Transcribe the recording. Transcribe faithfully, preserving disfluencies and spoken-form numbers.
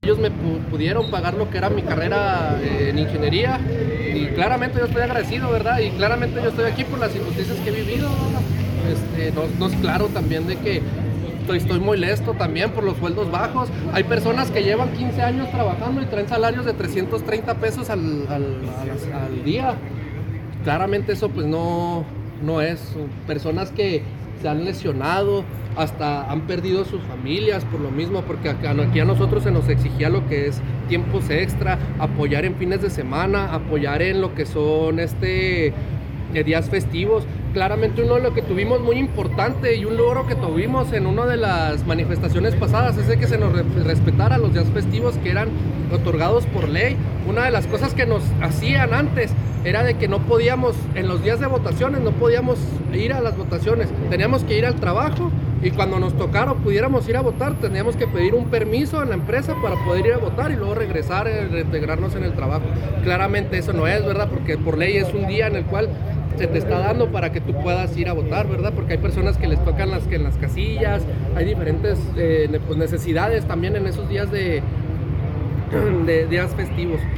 Ellos me pu- pudieron pagar lo que era mi carrera eh, en ingeniería y claramente yo estoy agradecido, ¿verdad? Y claramente yo estoy aquí por las injusticias que he vivido, ¿verdad? Este, no, no es claro también de que estoy, estoy muy molesto también por los sueldos bajos. Hay personas que llevan quince años trabajando y traen salarios de trescientos treinta pesos al, al, al- al día. Claramente eso pues no, no es. Son personas que se han lesionado, hasta han perdido sus familias por lo mismo, porque acá, aquí a nosotros se nos exigía lo que es tiempos extra, apoyar en fines de semana, apoyar en lo que son este eh, días festivos. Claramente uno de lo que tuvimos muy importante y un logro que tuvimos en una de las manifestaciones pasadas es de que se nos re- respetara los días festivos que eran otorgados por ley. Una de las cosas que nos hacían antes era de que no podíamos, en los días de votaciones, no podíamos ir a las votaciones, teníamos que ir al trabajo y cuando nos tocara o pudiéramos ir a votar, teníamos que pedir un permiso en la empresa para poder ir a votar y luego regresar, eh, reintegrarnos en el trabajo. Claramente eso no es, ¿verdad? Porque por ley es un día en el cual se te está dando para que tú puedas ir a votar, ¿verdad? Porque hay personas que les tocan las, que en las casillas, hay diferentes eh, pues necesidades también en esos días de, de días festivos.